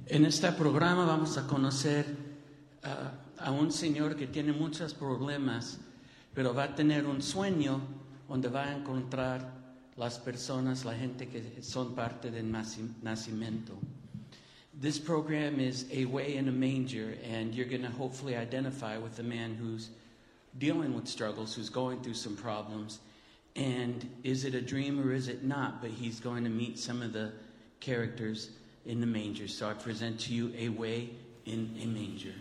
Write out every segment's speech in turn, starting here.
En este programa vamos a conocer a un señor que tiene muchos problemas, pero va a tener un sueño donde va a encontrar las personas, la gente que son parte del nacimiento. This program is A Way in a Manger, and you're going to hopefully identify with the man who's dealing with struggles, who's going through some problems. And is it a dream or is it not? But he's going to meet some of the characters in the manger. So I present to you A Way in a Manger.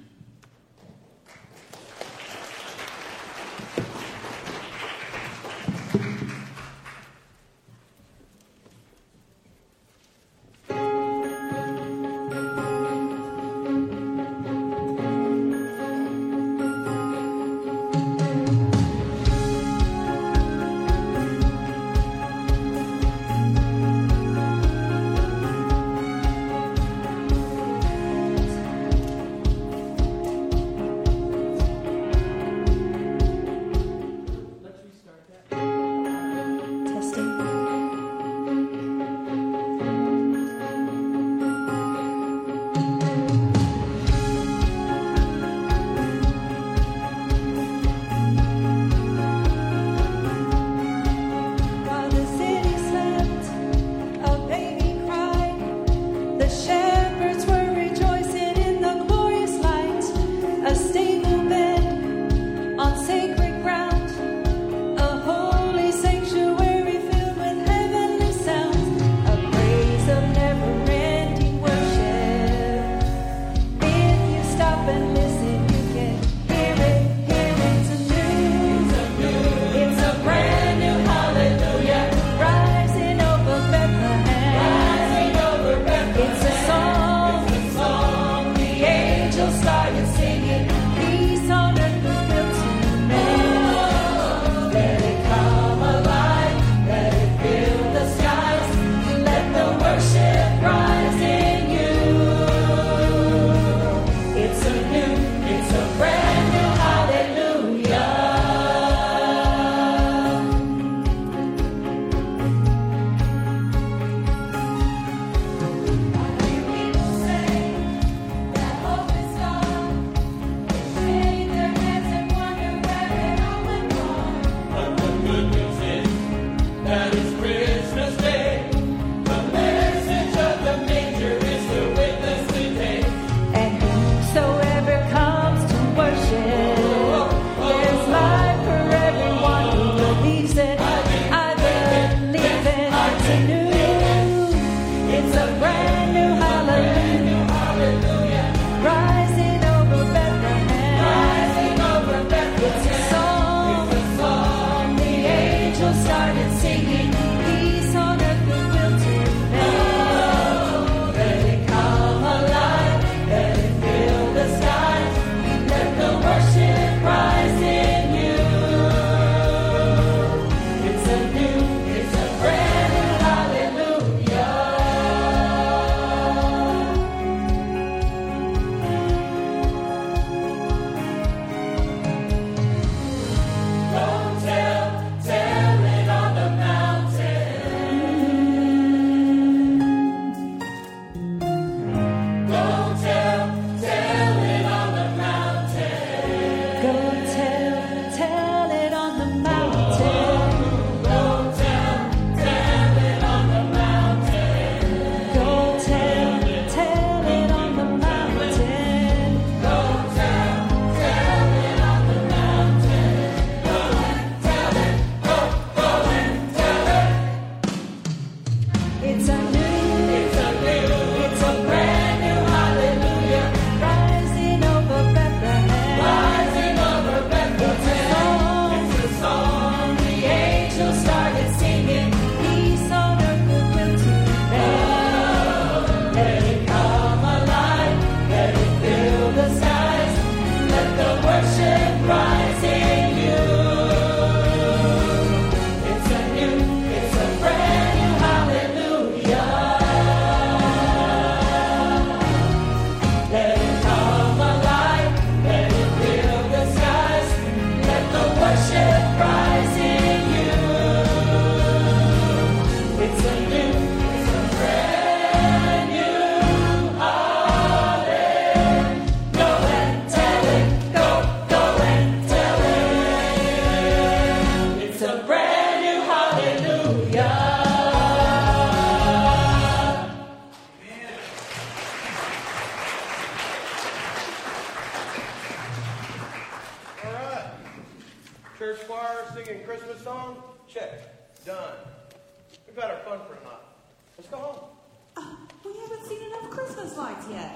car singing Christmas songs? Check. Done. We've had our fun for a night. Let's go home. We haven't seen enough Christmas lights yet.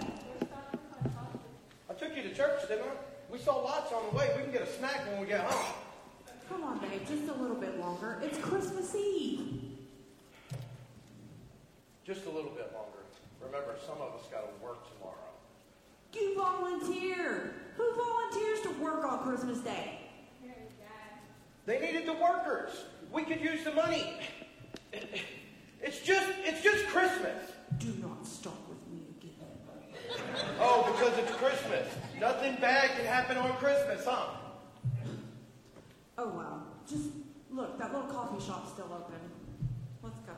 I took you to church, didn't I? We saw lights on the way. We can get a snack when we get home. Come on, babe, just a little bit longer. It's Christmas Eve. Just a little bit longer. Remember, some of us got to work tomorrow. You volunteer. Who volunteers to work on Christmas Day? They needed the workers. We could use the money. It's just Christmas. Do not start with me again. Oh, because it's Christmas. Nothing bad can happen on Christmas, huh? Oh, well. Just look, that little coffee shop's still open. Let's go.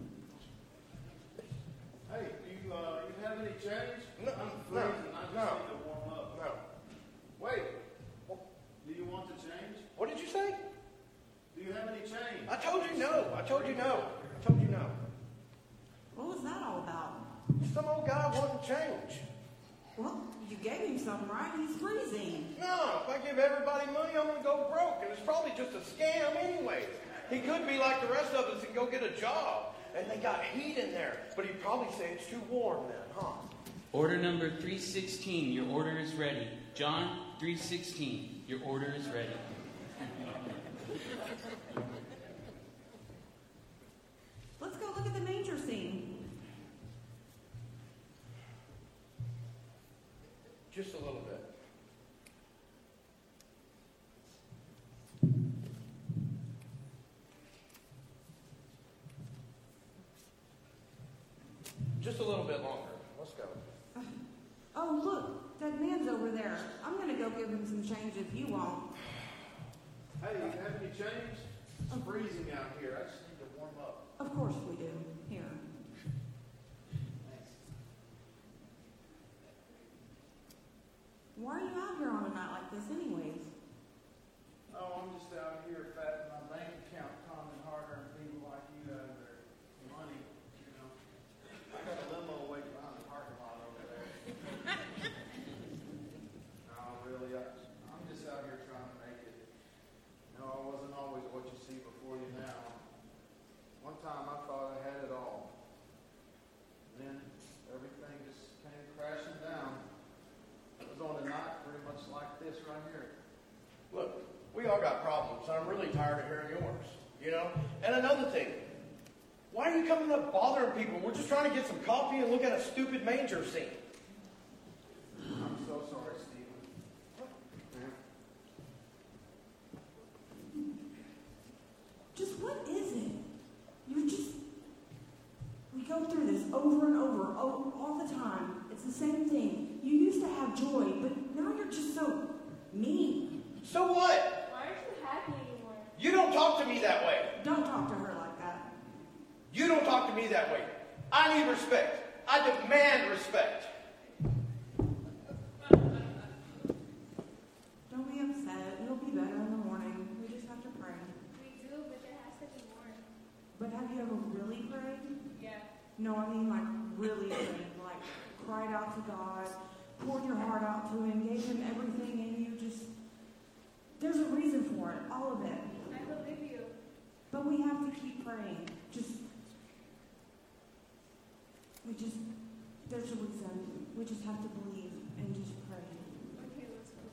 Hey, you have any change? No, I'm no, freezing. I just no. need to warm up. No. Wait. Do you want to change? What did you say? Do you have any change? I told you no. I told you no. I told you no. What was that all about? Some old guy wanting change. Well, you gave him some, right? He's freezing. No, if I give everybody money, I'm going to go broke. And it's probably just a scam anyways. He could be like the rest of us and go get a job. And they got heat in there. But he'd probably say it's too warm then, huh? Order number 316. Your order is ready. John 316. Your order is ready. Let's go look at the manger scene. Just a little bit. Just a little bit longer. Let's go. Oh, look, that man's over there. I'm going to go give him some change if you won't. Hey, you have any change? It's freezing out here. I just need to warm up. Of course we do. Here. Thanks. Why are you out here on a night like this anyways? Oh, I'm just out here fatting my bank account, common harder and people like you out of their money, you know. I got a limo waiting behind the parking lot over there. No, really, I'm just out here trying to make it. You know, I wasn't always what you see before you now. One time I thought I had it all. And then everything just came crashing down. It was on a night pretty much like this right here. Look, we all got problems, and I'm really tired of hearing yours, you know? And another thing, why are you coming up bothering people? We're just trying to get some coffee and look at a stupid manger scene. I'm so sorry, Stephen. Just what is it? We go through this over and over, all the time. It's the same thing. You used to have joy, but now you're just so mean. So what? Why aren't you happy anymore? You don't talk to me that way. Don't talk to her like that. You don't talk to me that way. I need respect. I demand respect. Don't be upset. It'll be better in the morning. We just have to pray. We do, but there has to be more. But have you ever really prayed? Yeah. No, I mean like really prayed. Like cried out to God, poured your heart out to Him, gave Him everything, and you just... There's a reason for it, all of it. I believe you. But we have to keep praying. There's a reason. We just have to believe and just pray. Okay, let's go.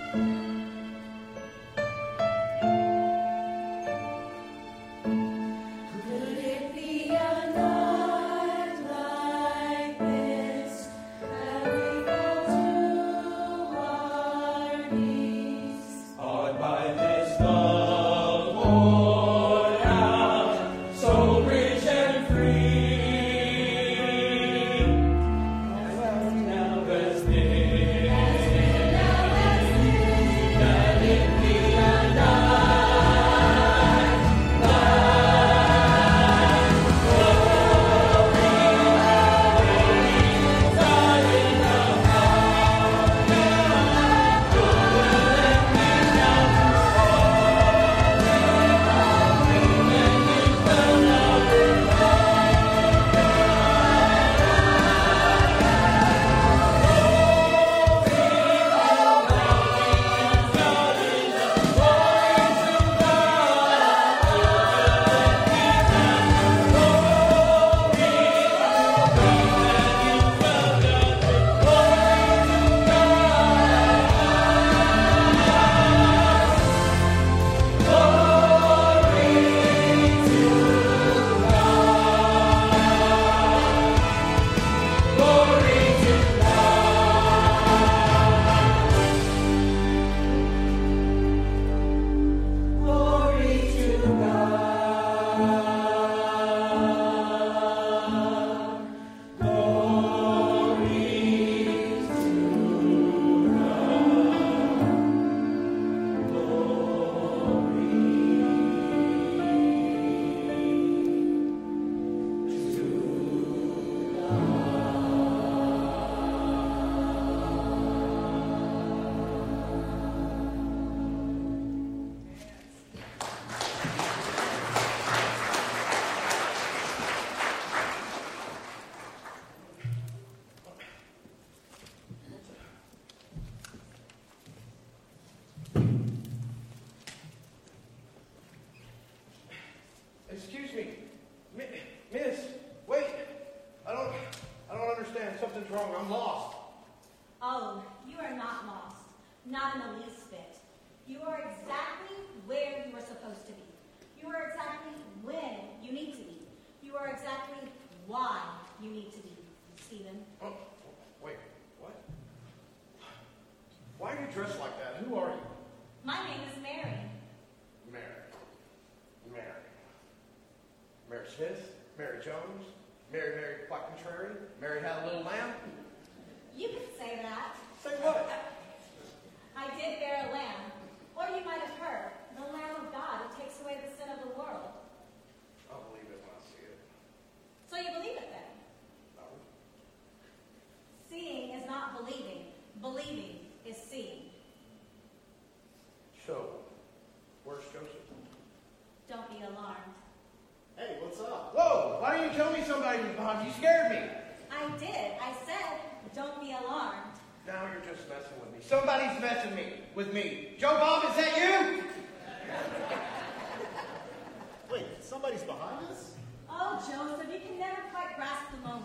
Excuse me. Miss, wait. I don't understand. Something's wrong. I'm lost. Oh, you are not lost. Not in the least bit. You are exactly where you are supposed to be. You are exactly when you need to be. You are exactly why you need to be, Stephen. Oh, wait. What? Why are you dressed like that? Who are you? My name is Mary. Mary. Mary Smith? Mary Jones? Mary quite contrary? Mary had a little lamb? You could say that. Say what? I did bear a lamb. Or you might have heard, the Lamb of God who takes away the sin of the world. I'll believe it when I see it. So you believe it then? No. Seeing is not believing. Believing is seeing. So, where's Joseph? Don't be alarmed. Hey, what's up? Whoa! Why didn't you tell me somebody was behind you? You scared me. I did. I said, don't be alarmed. Now you're just messing with me. Somebody's messing with me. Joe Bob, is that you? Wait, somebody's behind us? Oh, Joseph, you can never quite grasp the moment.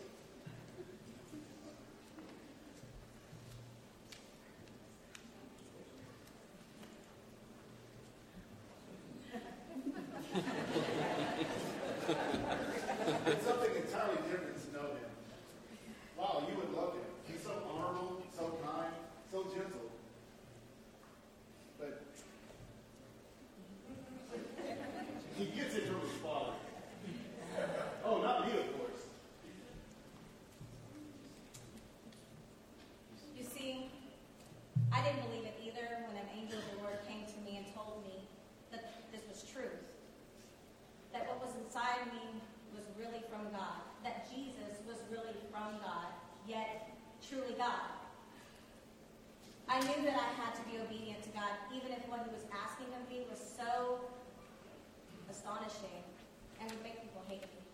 It's something entirely different to know him. Wow, you would love him. He's so honorable, so kind, so gentle. But he gets it from his father. Oh, not me, of course. You see, I didn't believe it either when an angel of the Lord came to me and told me that this was truth. That what was inside me was really from God. That Jesus was really from God, yet truly God. I knew that I had to be obedient to God, even if what he was asking of me was so astonishing and would make people hate me.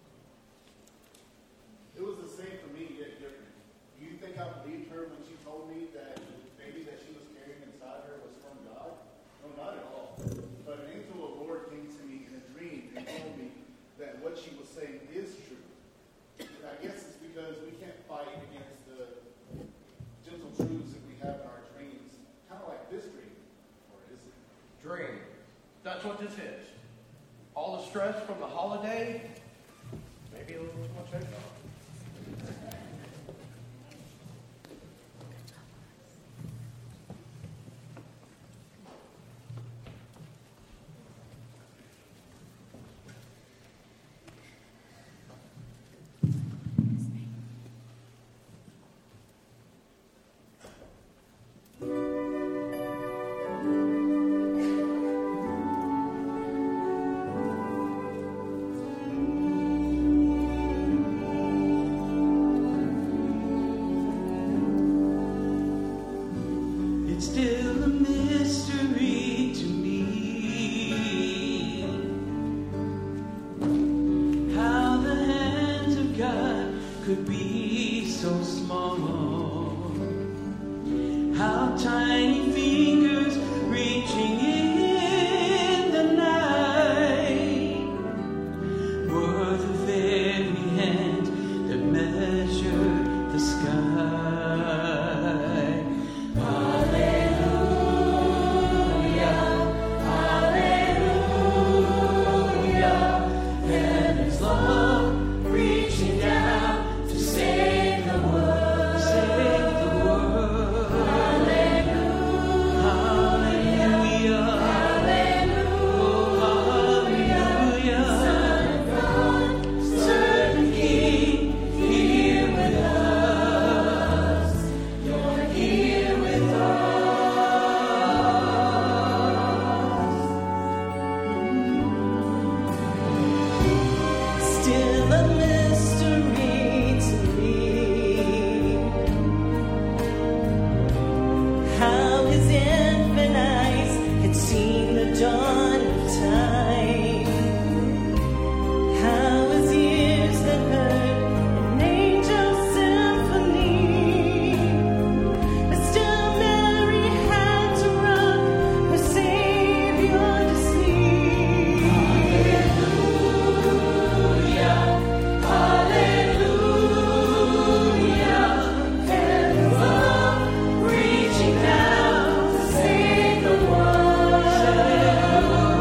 It was the same for me, yet different. Do you think I believed her when she told me that the baby that she was carrying inside her was from God? No, not at all. But an angel of the Lord came to me in a dream and told me that what she was saying is true. And I guess it's because we can't fight against the gentle truths that we have in our dreams. Kind of like this dream. That's what this is. All the stress from the holiday, maybe a little too much alcohol. It's still a mystery to me how the hands of God could be so small, how tiny fingers reaching in the night were the very hand that measured the sky. Still a mystery to me how his infant eyes had seen the dawn of time, how his ears had heard an angel's symphony, but still Mary had to rock her Savior to sleep. Reaching down to save the world.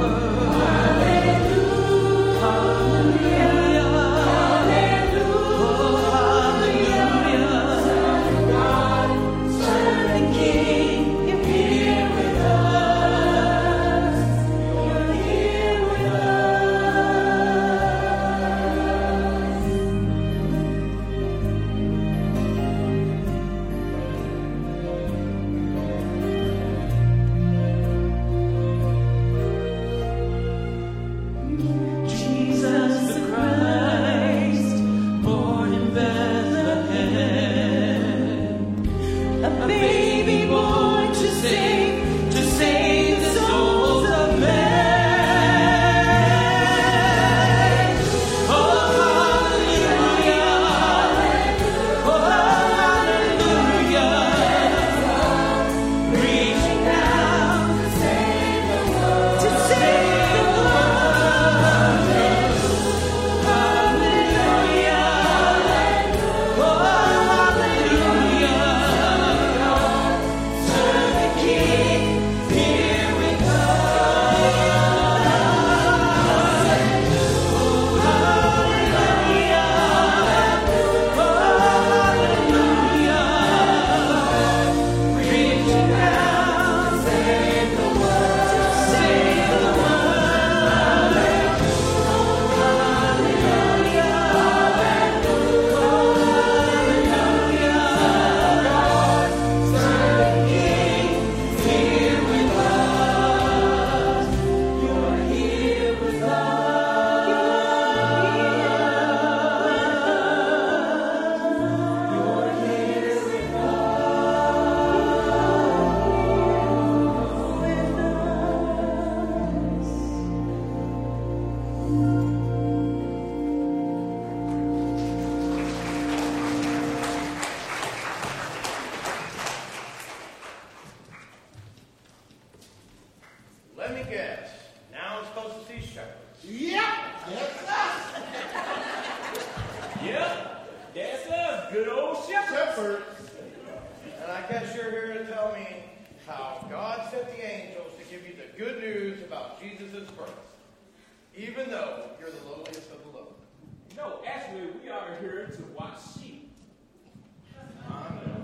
And I guess you're here to tell me how God sent the angels to give you the good news about Jesus' birth, even though you're the lowliest of the low. No, actually, we are here to watch sheep. I know.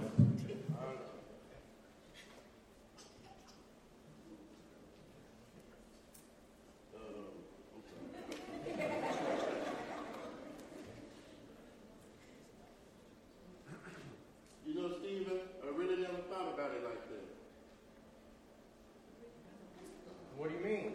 You know, Stephen, I really never thought about it like that. What do you mean?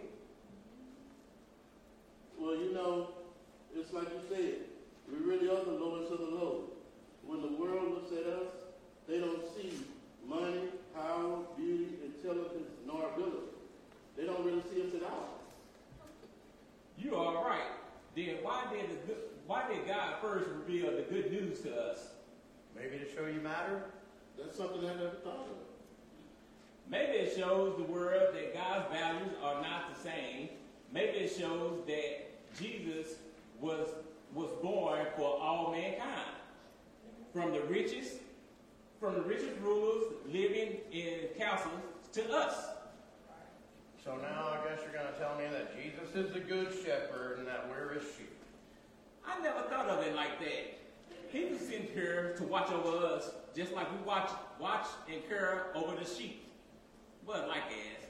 Well, you know, it's like you said, we really are the lowest of the low. When the world looks at us, they don't see money, power, beauty, intelligence, nor ability. They don't really see us at all. You are right. Then why did God first reveal the good news to us? Maybe to show you matter? That's something I never thought of. Maybe it shows the world that God's values are not the same. Maybe it shows that Jesus was born for all mankind. From the richest rulers living in castles to us. So now I guess you're going to tell me that Jesus is the good shepherd and that we're his sheep. I never thought of it like that. He was sent here to watch over us, just like we watch and care over the sheep. But like as.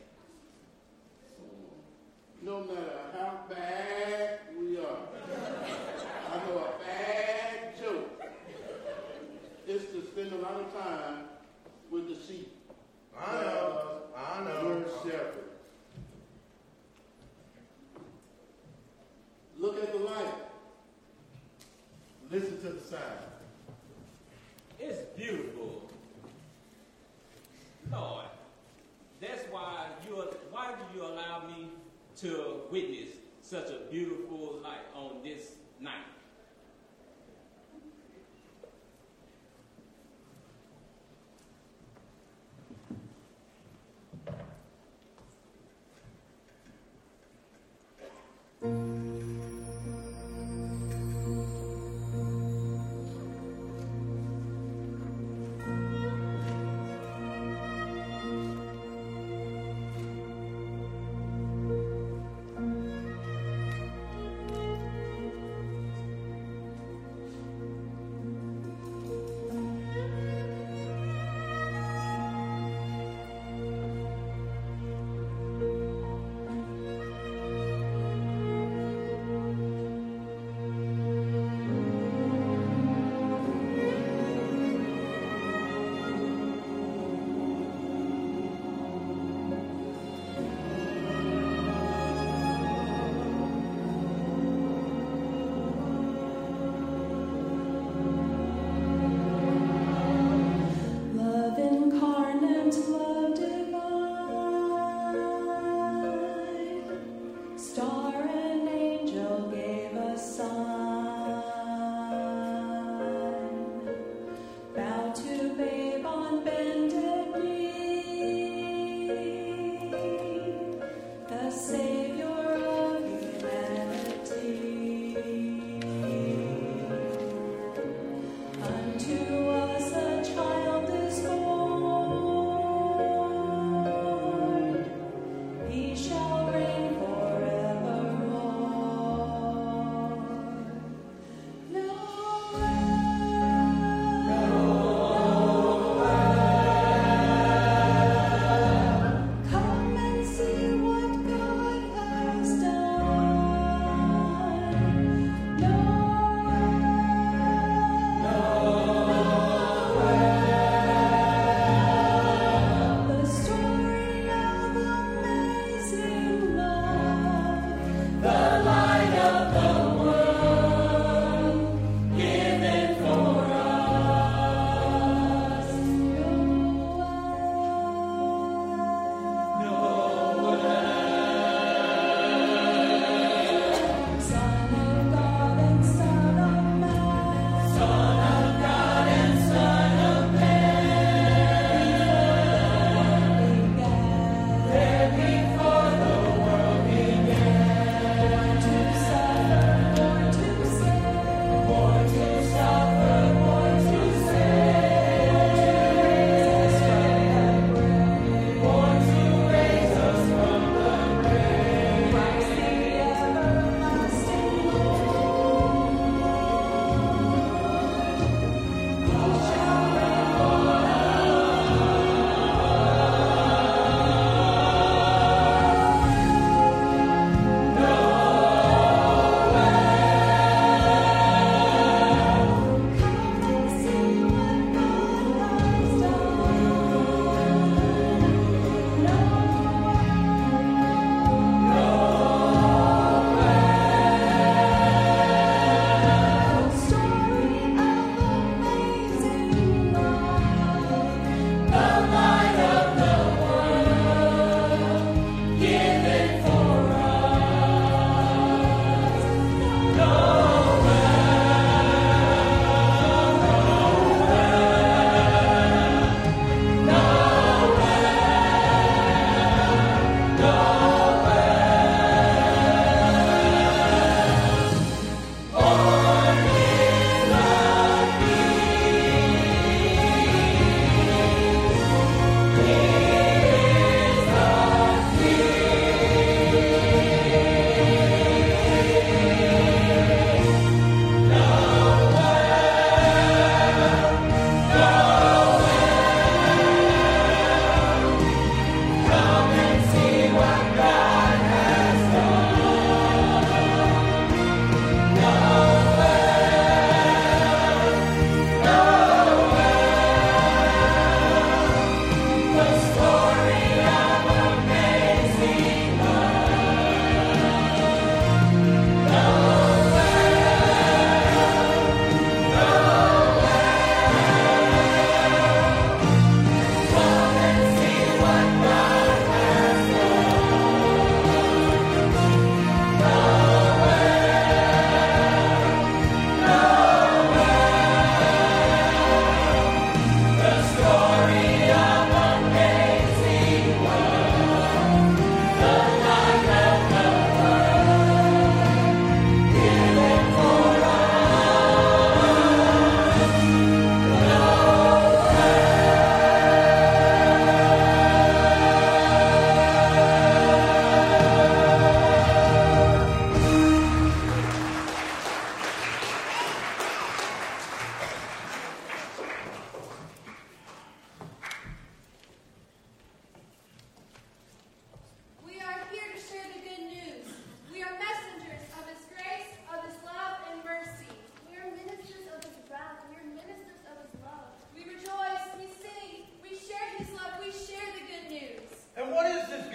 No matter how bad we are, I know a bad joke is to spend a lot of time with the sheep. I know. Good shepherd. Look at the light. Listen to the sound. It's beautiful. Lord, that's why do you allow me to witness such a beautiful light on this night?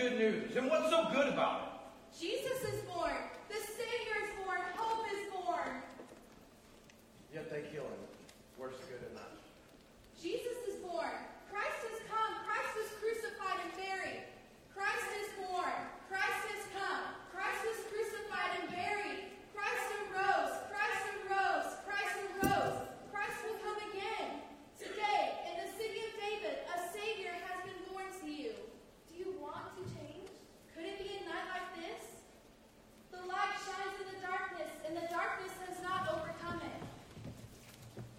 good news. And what's so good about it? Jesus is born. The Savior is born. Hope is born. Yet they kill him. Where's the good in that? Jesus is born. Christ has come. Christ was crucified and buried. Christ is born. Christ has come. Christ was crucified and buried. Christ arose. Christ arose. Christ arose. Christ will come again. Today, in the city of David, a Savior has been born to you. Do you want to change? Could it be a night like this? The light shines in the darkness, and the darkness has not overcome it.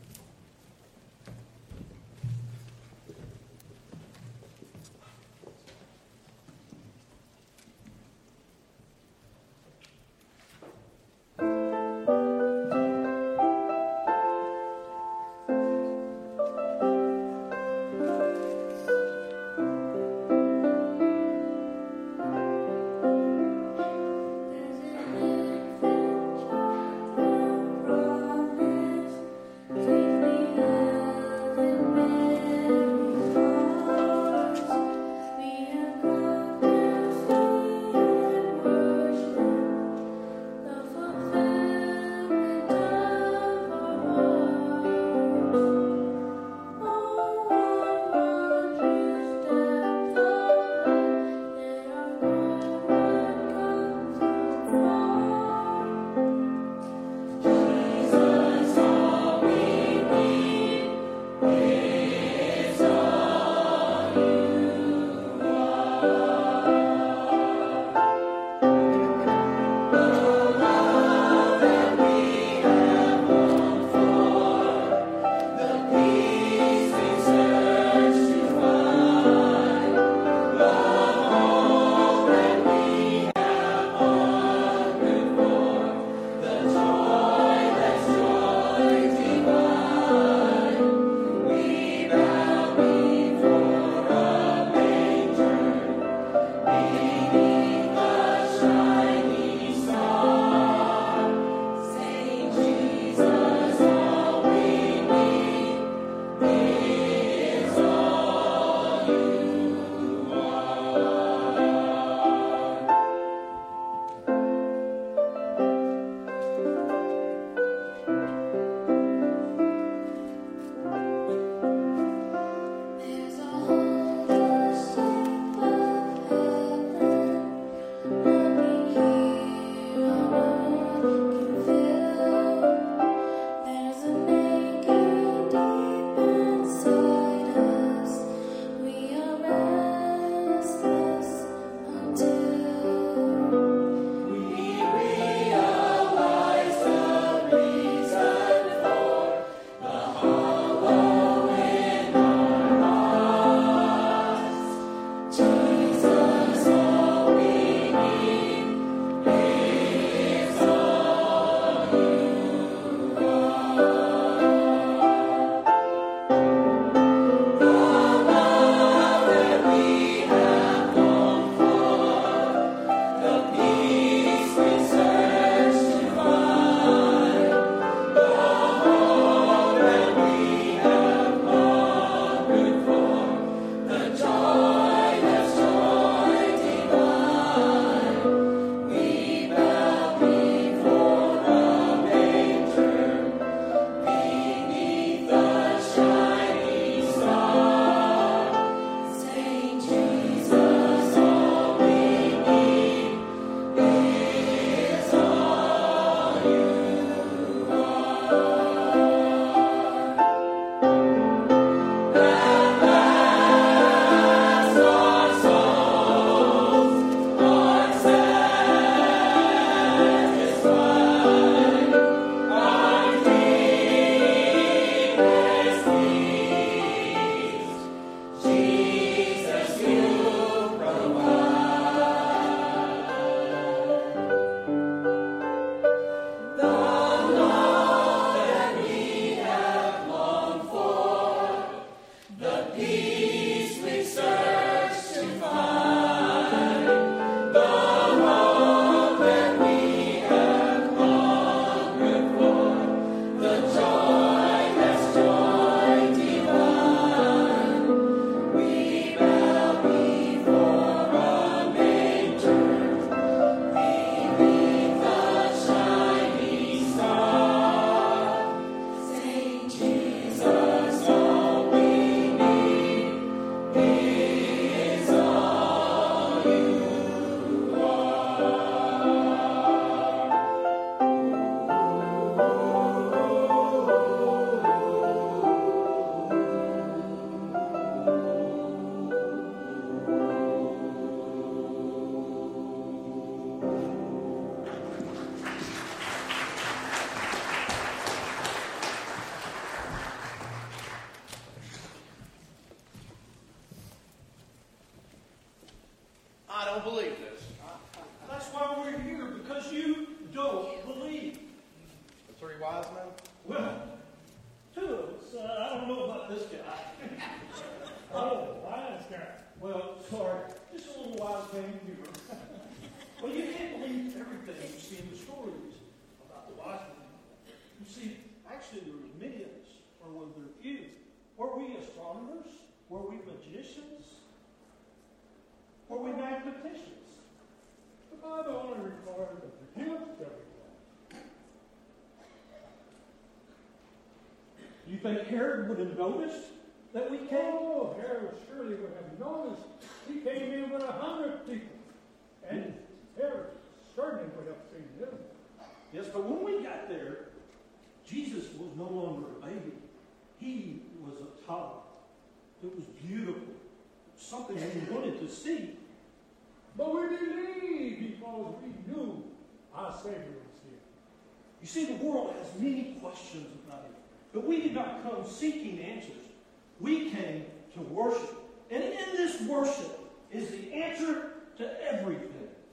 don't believe this. That's why we're here, because you don't believe. The three wise men? Well, two of us. I don't know about this guy. Oh, wise guy. Well, sorry. Just a little wise man humor. Well, you can't believe everything you see in the stories about the wise men. You see, actually there were many of us, or were there few? Were we astronomers? Were we magicians? Were we mathematicians? The Bible only requires a gift everyone. You think Herod would have noticed that we came? Oh, Herod surely would have noticed. He came in with 100 people. And Herod certainly would have seen them. Yes, but when we got there, Jesus was no longer a baby. He was a toddler. It was beautiful. Something we wanted to see. But we believed because we knew our Savior was here. You see, the world has many questions about it. But we did not come seeking answers. We came to worship. And in this worship is the answer to everything.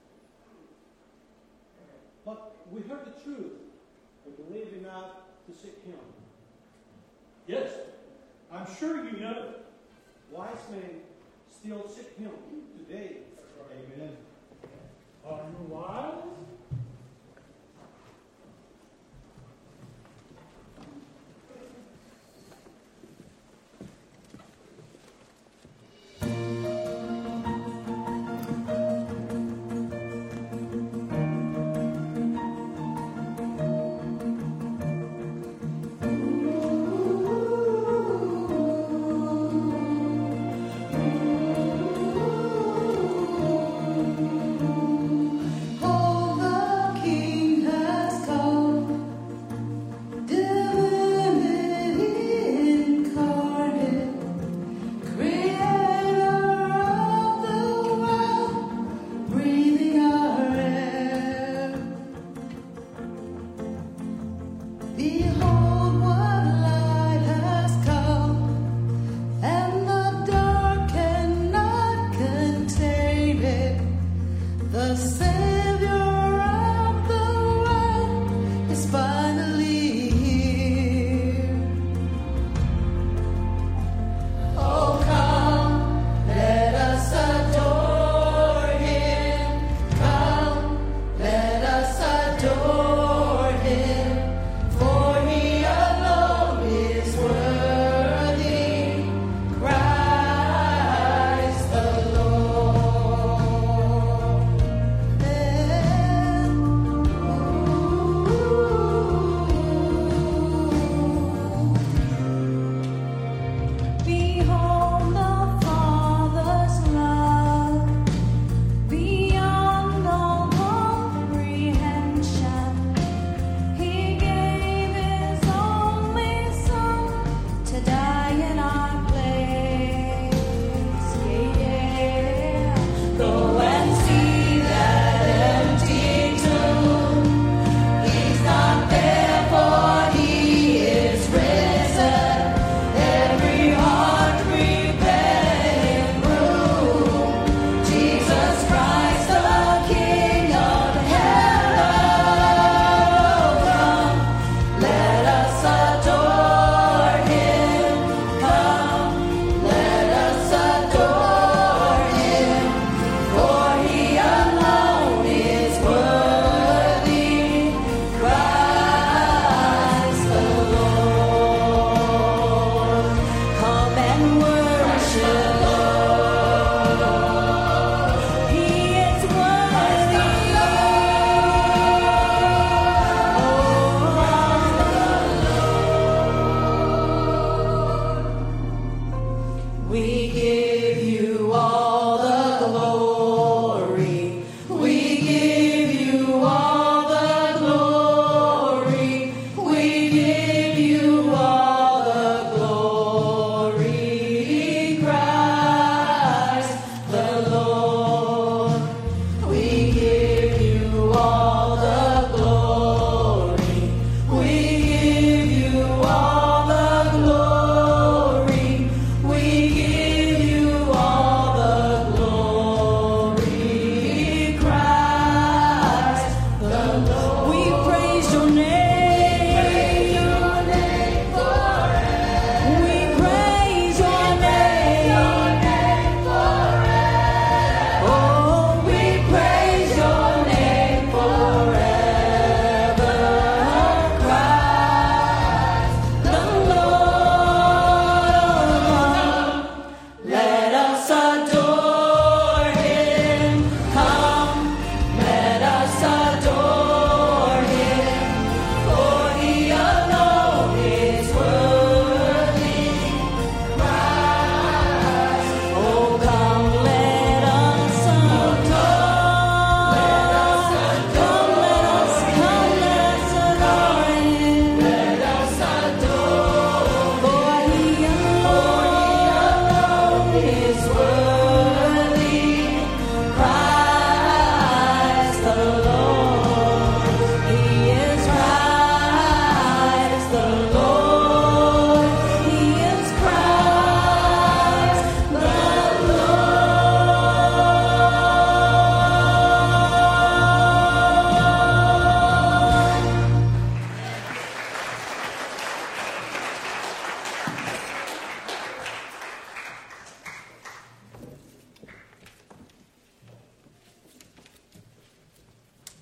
But we heard the truth, but believe not to seek Him. Yes, I'm sure you know. Wise men still seek Him today. Amen. Are you wise?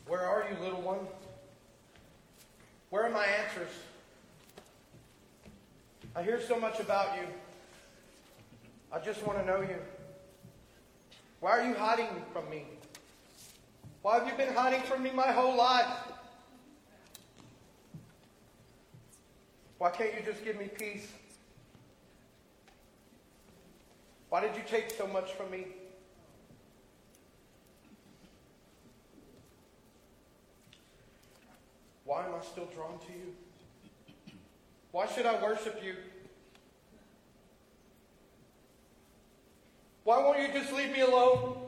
Where are you, little one? Where are my answers? I hear so much about you. I just want to know you. Why are you hiding from me? Why have you been hiding from me my whole life? Why can't you just give me peace? Why did you take so much from me? Why am I still drawn to you? Why should I worship you? Why won't you just leave me alone?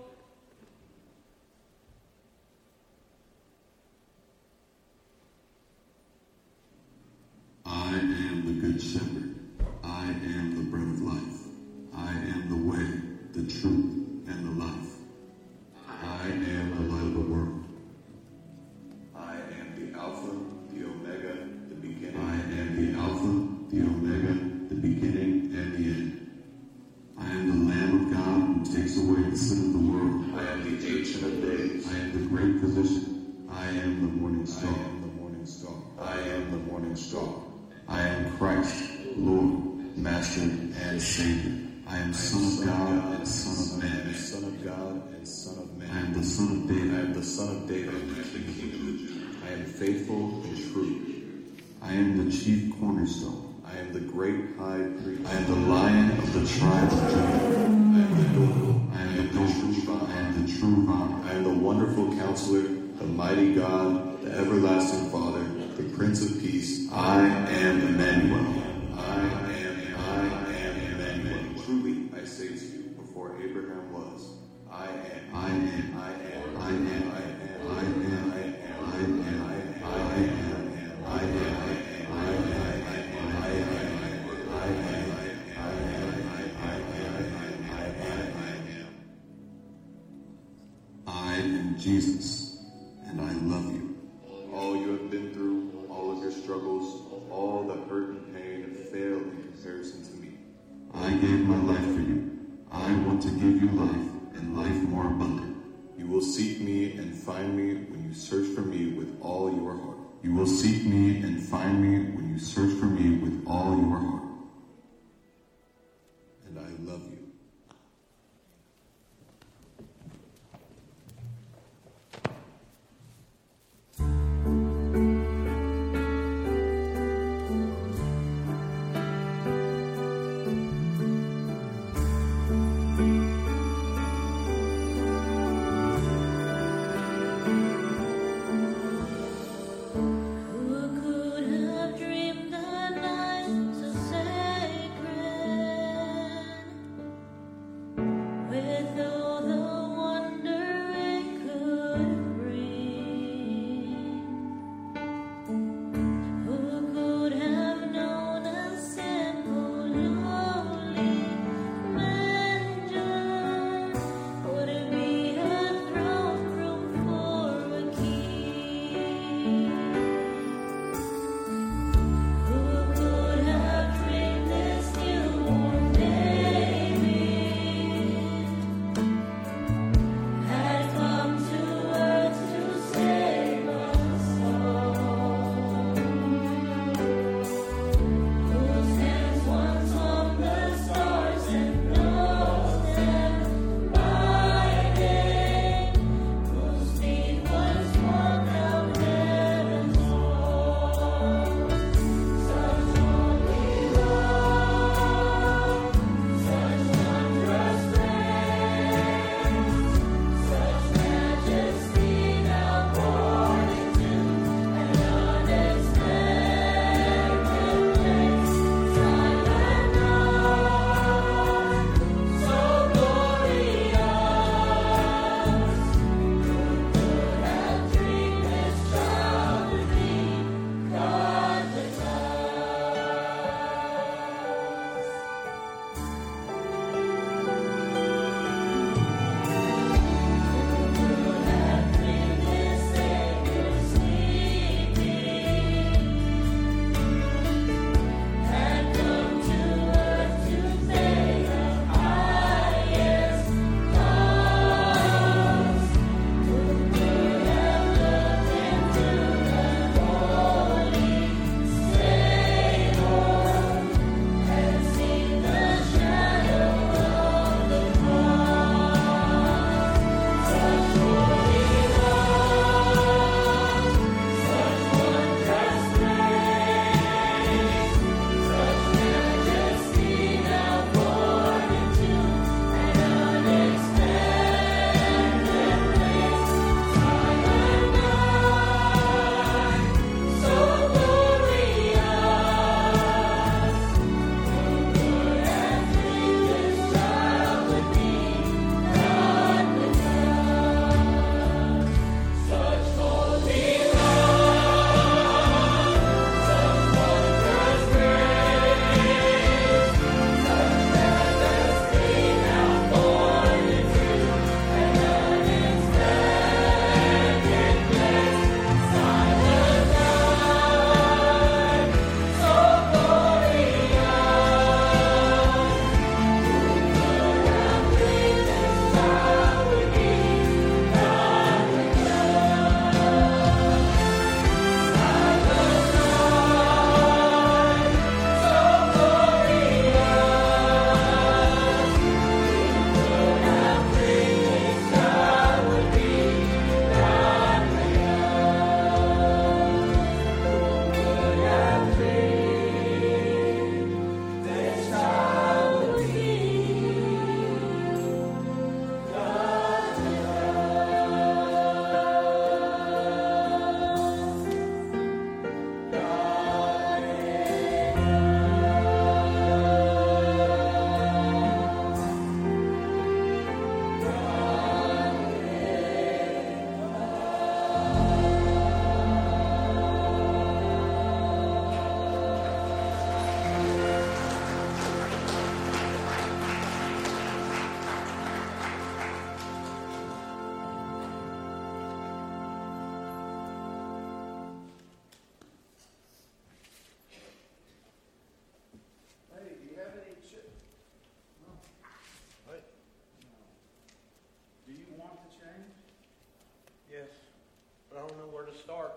I am the Good Shepherd. I am the bread of life. I am the way, the truth, and the life. I am the light of the world. I am the Alpha, the Omega, the beginning. I am the Alpha, the Omega, the beginning and the end. I am the Lamb of God who takes away the sin of the world. I am the Ancient of Days. I am the great physician. I am the morning star. I am the morning star. I am the morning star. I am Christ, Lord, Master, and Savior. I am Son of God and Son of Man. Son of God and Son of Man. I am the Son of David. I am the Son of David. I am the King of the Jews. I am faithful and true. I am the chief cornerstone. I am the great high priest. I am the Lion of the tribe of Judah. I am the door. I am the true vine. I am the true vine. I am the wonderful Counselor, the mighty God, the everlasting Father, the Prince of Peace. I am Emmanuel. I am Emmanuel. Truly, I say to you, before Abraham was, I am. I am. I am. I am. I am. I am. I am. I am. I am Jesus, and I love you. All you have been through, all of your struggles, all the hurt and pain have failed in comparison to me. I gave my life for you. I want to give you life, and life more abundant. You will seek me and find me when you search for me with all your heart. You will seek me and find me when you search for me with all your heart. And I love you. Who could have dreamed the night to set to start.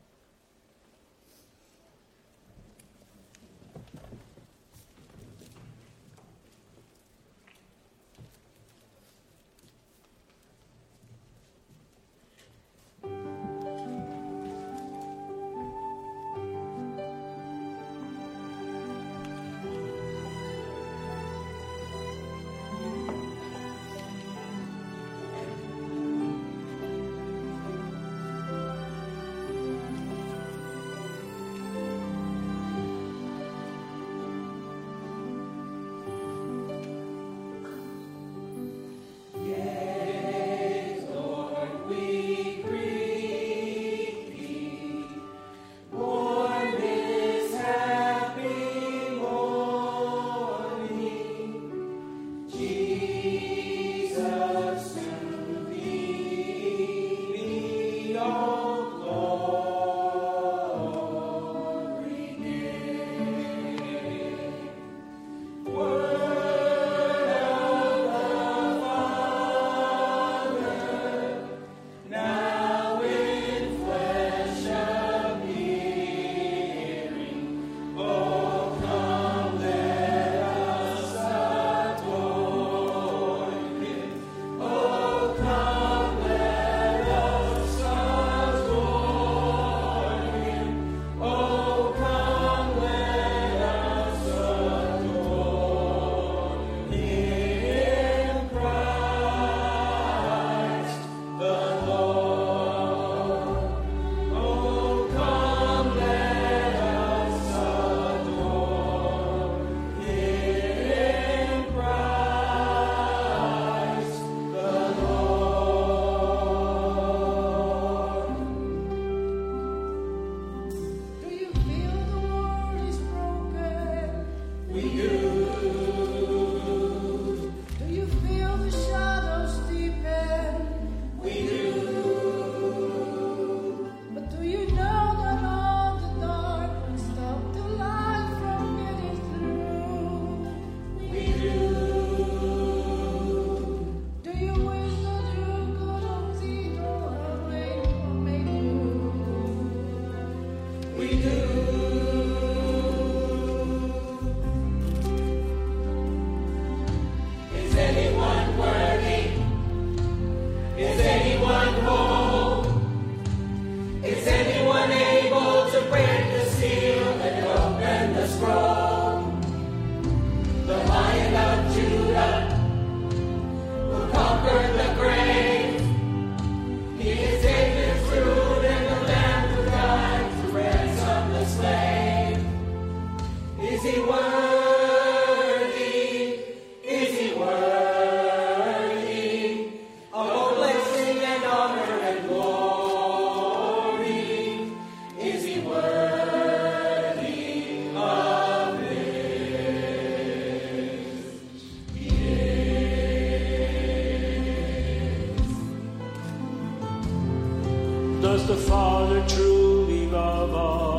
Does the Father truly love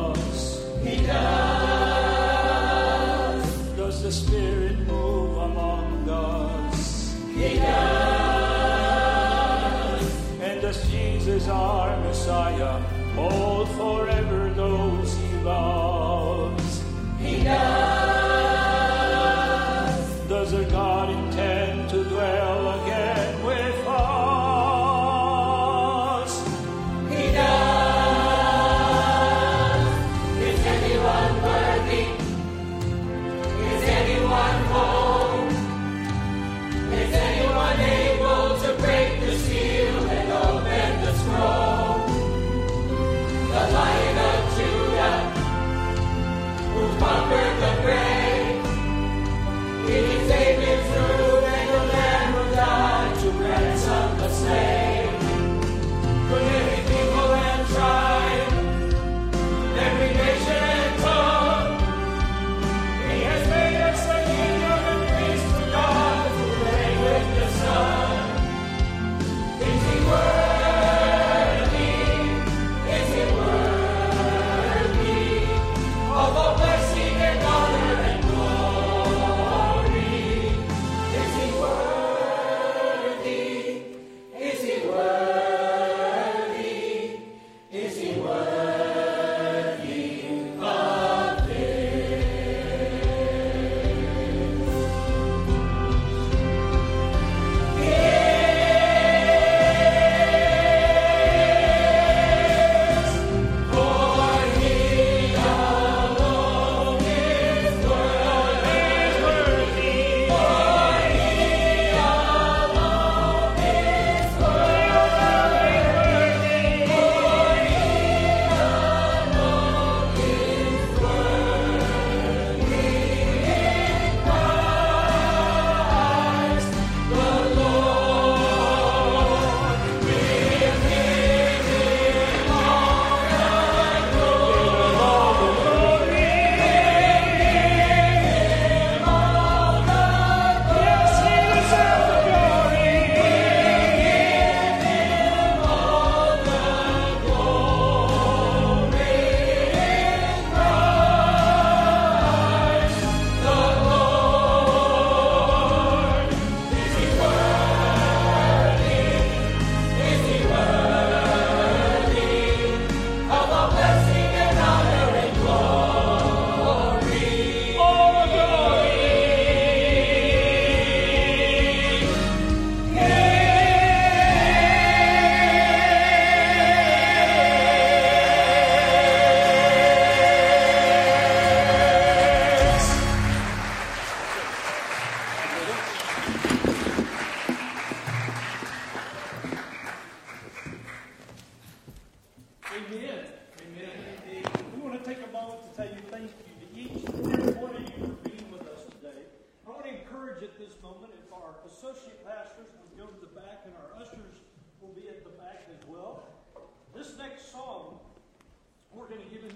us? He does. Does the Spirit move among us? He does. And does Jesus, our Messiah, hold forever those he loves? He does. Does our God intend to dwell again with us? Conquered the grave.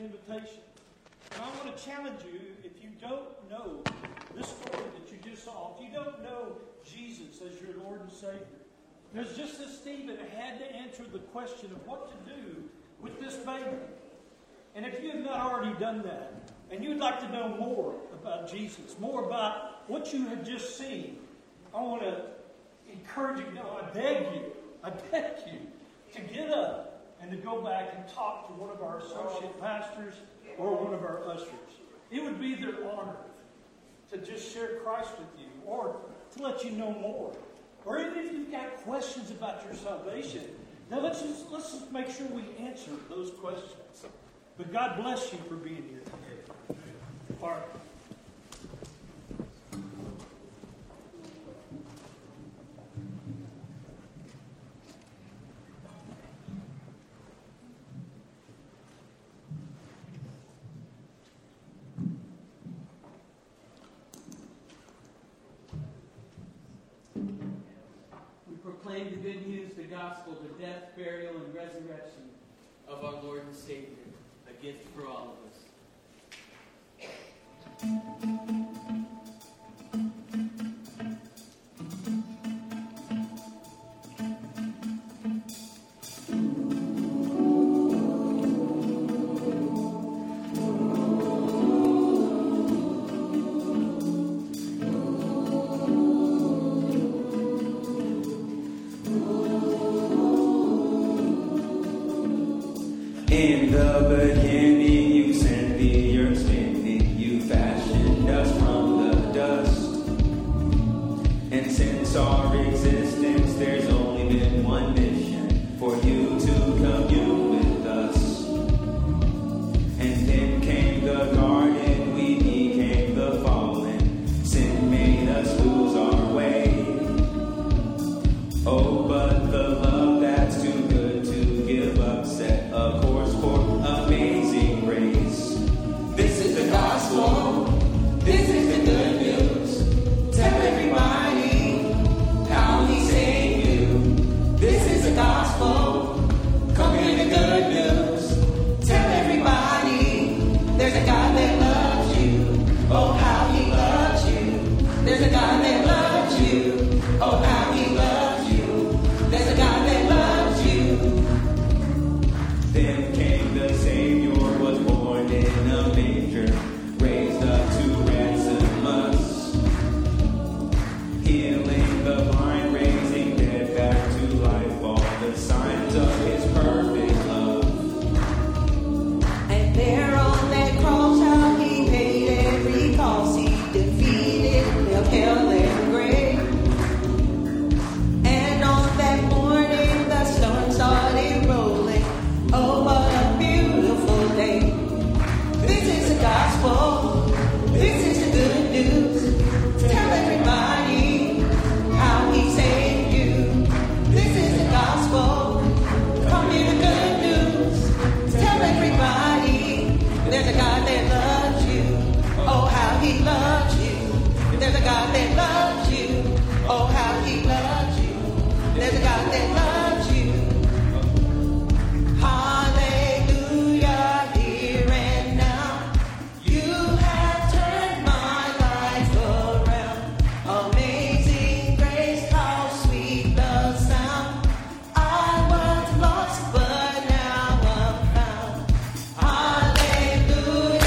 invitation. And I want to challenge you, if you don't know this story that you just saw, if you don't know Jesus as your Lord and Savior, there's just as Stephen had to answer the question of what to do with this baby. And if you have not already done that, and you'd like to know more about Jesus, more about what you have just seen, I want to encourage you, no, I beg you to get up and to go back and talk to one of our associate pastors or one of our ushers. It would be their honor to just share Christ with you or to let you know more. Or even if you've got questions about your salvation, now let's just make sure we answer those questions. But God bless you for being here today. Bart. Proclaim the good news, the gospel, the death, burial, and resurrection of our Lord and Savior, a gift for all of us. In the beginning, you sent the earth spinning, you fashioned us from the dust. And since our existence, there's only been one mission, for you to commune with us. And then came the garden, we became the fallen, sin made us lose our way. Oh, but the love that's too good to give up set a course for amazing grace. This is the gospel. This is the good news. Tell everybody how he saved you. This is the gospel. Come hear the good news. Tell everybody there's a God that loves you. Oh, how he loves you. There's a God that loves you. Oh, how he loves you. There's a God that loves you. Then came the Savior, was born in a manger, raised up to ransom us, healing the blind, raising dead back to life, all the signs of his perfect love. And there on that cross, how he paid every cost, he defeated hell and grave. And on that morning, the storm started rolling. Oh, what a beautiful day. This is the gospel. This is the good news. Tell everybody how he saved you. This is the gospel. Come hear the good news. Tell everybody there's a God that loves you. Oh, how he loves you. There's a God that loves you. Oh, how he loves you. There's a God that loves you. Hallelujah, here and now. You have turned my life around. Amazing grace, how sweet the sound. I was lost, but now I'm found. Hallelujah,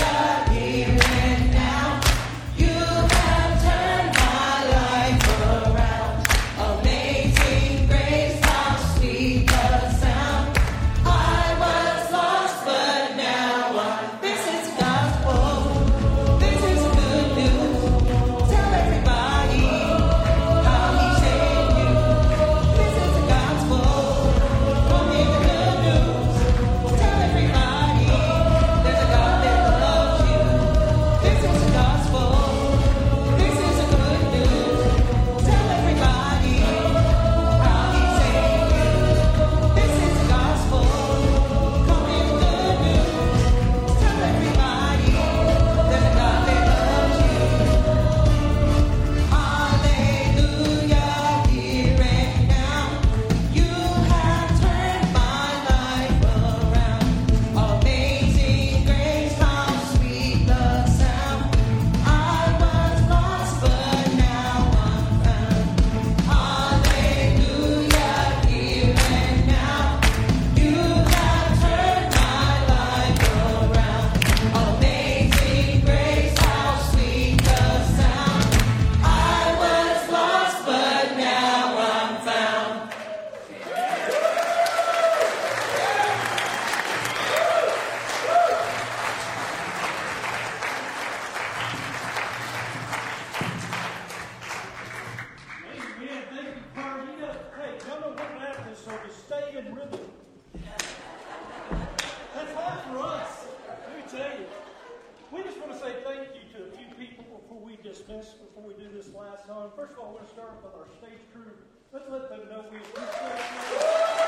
dismissed before we do this last song. First of all, I want to start with our stage crew. Let's let them know we appreciate you.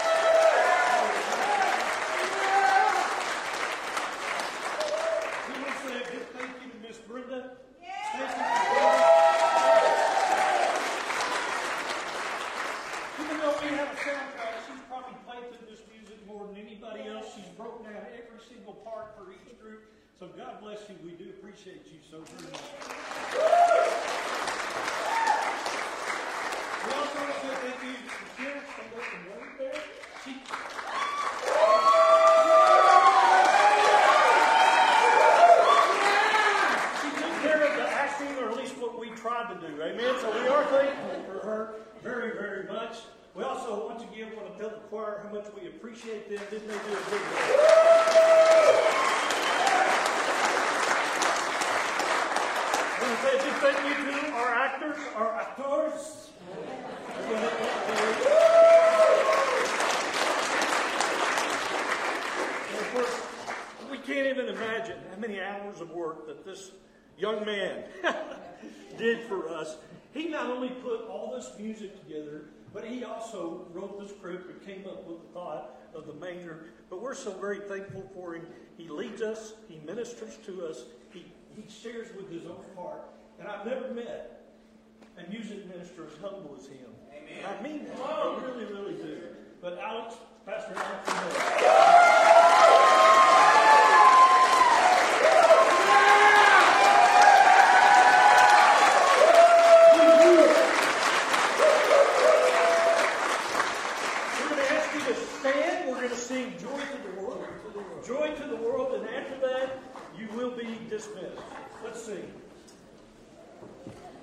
We want to say a big thank you to Miss Brenda. Stacy. Even though we have a soundtrack, she's probably played through this music more than anybody else. She's broken down every single part for each group. So God bless you. We do appreciate you so very much. We also want to say thank you to Michelle. Stand up and wave there. She took care of the acting, or at least what we tried to do. Amen. So we are thankful for her very, very much. We also, once again, want to tell the choir how much we appreciate them. Didn't they do a good job? I want to say a big thank you to our actors, our actors. And of course, we can't even imagine how many hours of work that this young man did for us. He not only put all this music together, but he also wrote the script and came up with the thought of the manger. But we're so very thankful for him. He leads us. He ministers to us. He shares with his own heart. And I've never met a music minister as humble as him. Amen. And I mean that. I really, really do. But Alex, Pastor Alex, sing Joy to the World. Joy to the World, and after that, you will be dismissed. Let's sing.